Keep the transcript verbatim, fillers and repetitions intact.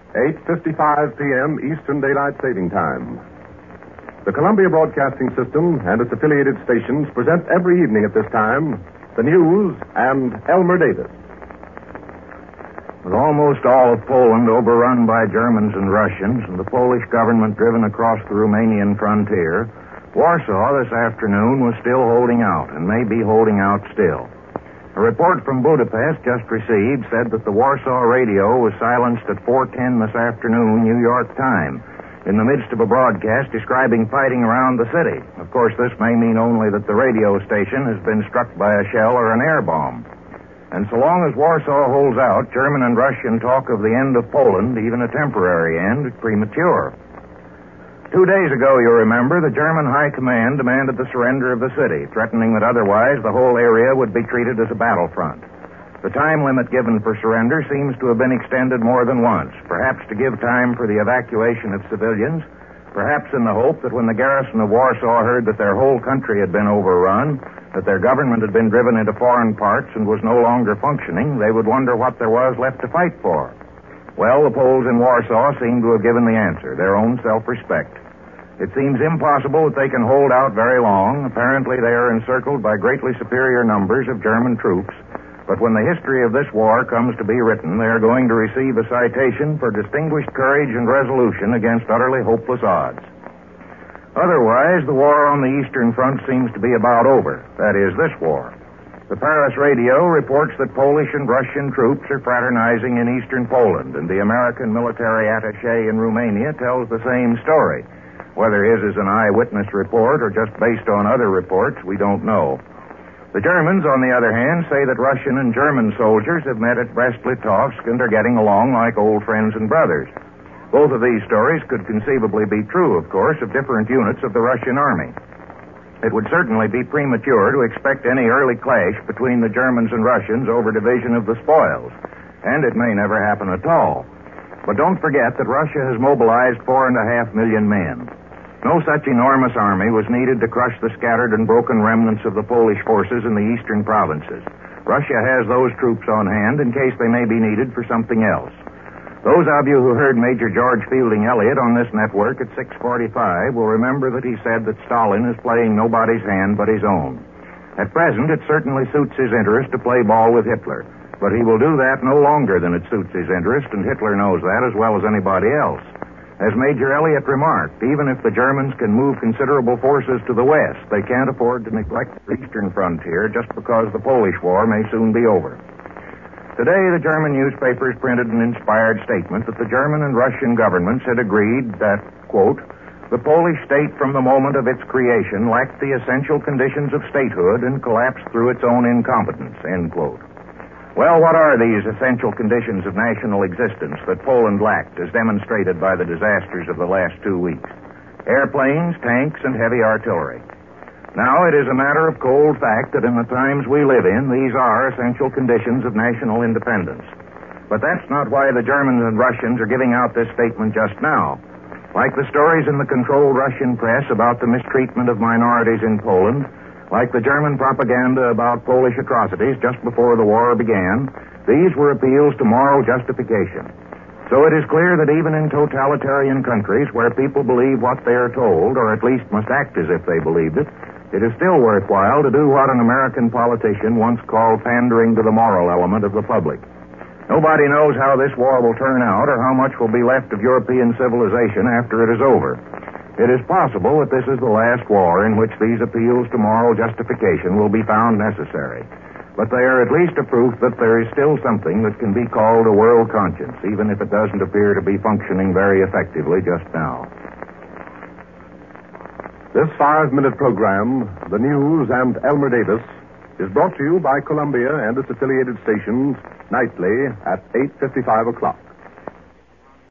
eight fifty-five p.m. Eastern Daylight Saving Time. The Columbia Broadcasting System and its affiliated stations present every evening at this time the news and Elmer Davis. With almost all of Poland overrun by Germans and Russians and the Polish government driven across the Romanian frontier, Warsaw this afternoon was still holding out and may be holding out still. A report from Budapest just received said that the Warsaw radio was silenced at four ten this afternoon, New York time, in the midst of a broadcast describing fighting around the city. Of course, this may mean only that the radio station has been struck by a shell or an air bomb. And so long as Warsaw holds out, German and Russian talk of the end of Poland, even a temporary end, is premature. Two days ago, you remember, the German High Command demanded the surrender of the city, threatening that otherwise the whole area would be treated as a battlefront. The time limit given for surrender seems to have been extended more than once, perhaps to give time for the evacuation of civilians, perhaps in the hope that when the garrison of Warsaw heard that their whole country had been overrun, that their government had been driven into foreign parts and was no longer functioning, they would wonder what there was left to fight for. Well, the Poles in Warsaw seem to have given the answer, their own self-respect. It seems impossible that they can hold out very long. Apparently, they are encircled by greatly superior numbers of German troops. But when the history of this war comes to be written, they are going to receive a citation for distinguished courage and resolution against utterly hopeless odds. Otherwise, the war on the Eastern Front seems to be about over. That is, this war. The Paris radio reports that Polish and Russian troops are fraternizing in eastern Poland, and the American military attaché in Romania tells the same story. Whether his is an eyewitness report or just based on other reports, we don't know. The Germans, on the other hand, say that Russian and German soldiers have met at Brest-Litovsk and are getting along like old friends and brothers. Both of these stories could conceivably be true, of course, of different units of the Russian army. It would certainly be premature to expect any early clash between the Germans and Russians over division of the spoils, and it may never happen at all. But don't forget that Russia has mobilized four and a half million men. No such enormous army was needed to crush the scattered and broken remnants of the Polish forces in the eastern provinces. Russia has those troops on hand in case they may be needed for something else. Those of you who heard Major George Fielding Elliott on this network at six forty-five will remember that he said that Stalin is playing nobody's hand but his own. At present, it certainly suits his interest to play ball with Hitler, but he will do that no longer than it suits his interest, and Hitler knows that as well as anybody else. As Major Elliott remarked, even if the Germans can move considerable forces to the west, they can't afford to neglect the eastern frontier just because the Polish war may soon be over. Today, the German newspapers printed an inspired statement that the German and Russian governments had agreed that, quote, the Polish state from the moment of its creation lacked the essential conditions of statehood and collapsed through its own incompetence, end quote. Well, what are these essential conditions of national existence that Poland lacked, as demonstrated by the disasters of the last two weeks? Airplanes, tanks, and heavy artillery. Now, it is a matter of cold fact that in the times we live in, these are essential conditions of national independence. But that's not why the Germans and Russians are giving out this statement just now. Like the stories in the controlled Russian press about the mistreatment of minorities in Poland, like the German propaganda about Polish atrocities just before the war began, these were appeals to moral justification. So it is clear that even in totalitarian countries where people believe what they are told, or at least must act as if they believed it, it is still worthwhile to do what an American politician once called pandering to the moral element of the public. Nobody knows how this war will turn out or how much will be left of European civilization after it is over. It is possible that this is the last war in which these appeals to moral justification will be found necessary. But they are at least a proof that there is still something that can be called a world conscience, even if it doesn't appear to be functioning very effectively just now. This five-minute program, The News and Elmer Davis, is brought to you by Columbia and its affiliated stations nightly at eight fifty-five o'clock.